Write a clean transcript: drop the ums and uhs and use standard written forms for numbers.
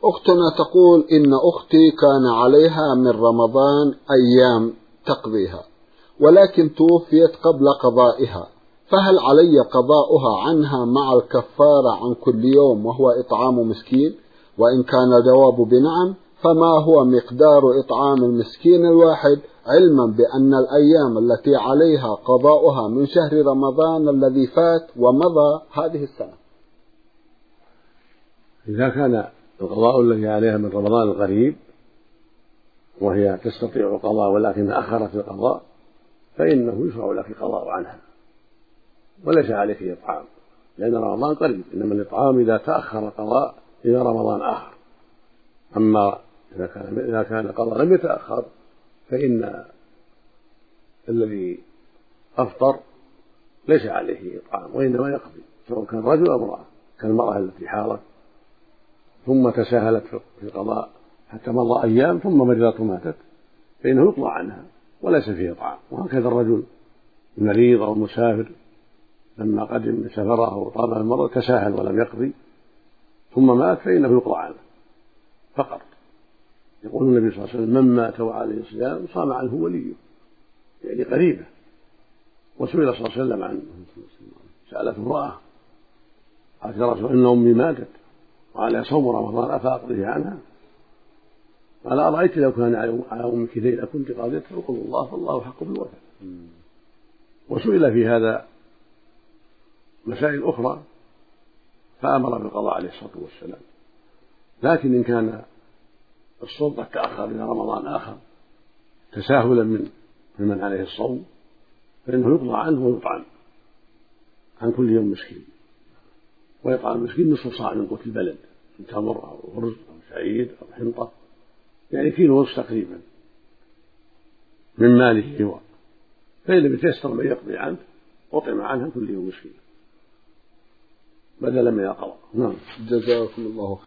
أختنا تقول إن أختي كان عليها من رمضان أيام تقضيها، ولكن توفيت قبل قضائها، فهل علي قضاؤها عنها مع الكفارة عن كل يوم وهو إطعام مسكين؟ وإن كان الجواب بنعم فما هو مقدار إطعام المسكين الواحد، علما بأن الأيام التي عليها قضاؤها من شهر رمضان الذي فات ومضى هذه السنة؟ إذا كان القضاء الذي عليها من رمضان القريب وهي تستطيع القضاء ولكن أخرت القضاء فإنه يشرع لك قضاء عنها وليس عليك إطعام، لأن رمضان قريب، إنما الإطعام إذا تأخر القضاء إلى رمضان آخر. أما إذا كان القضاء لم يتأخر فإن الذي أفطر ليس عليه إطعام وإنما يقضي، سواء كان رجل أو امرأة، كالمرأة التي حارت ثم تساهلت في القضاء حتى مضى أيام ثم مرضت وماتت فإنه يقضى عنها وليس فيه إطعام. وهكذا الرجل المريض أو المسافر لما قدم من سفره أو طال المرض تساهل ولم يقضي ثم مات فإنه يقضى عنه فقط. يقول النبي صلى الله عليه وسلم: من مات وعليه صيام صام عنه وليه، يعني قريبه. وسئل صلى الله عليه وسلم عن سألت امرأة قالت: يا رسول الله إن أمي ماتت وعلى صوم رمضان أفأقضيه عنها؟ قال: أرأيت لو كان على أمك دين أكنت قاضيت؟ فقل الله فالله حق بالوفاء. وسئل في هذا مسائل أخرى فأمر بالقضاء عليه الصلاة والسلام. لكن إن كان الصوم قد تأخر إلى رمضان آخر تساهلا من عليه الصوم فإنه يقضى عنه ويطعم عن كل يوم مسكين، ويطعم المسكين نصف صاع من قوت البلد من تمر أو رز أو شعير أو حنطة، يعني كيلو ونصف تقريبا من ماله هو، فإن لم يتيسر من يقضي عنه أطعم عنها كل يوم مسكين بدلا من القضاء. نعم. جزاكم الله خيرا.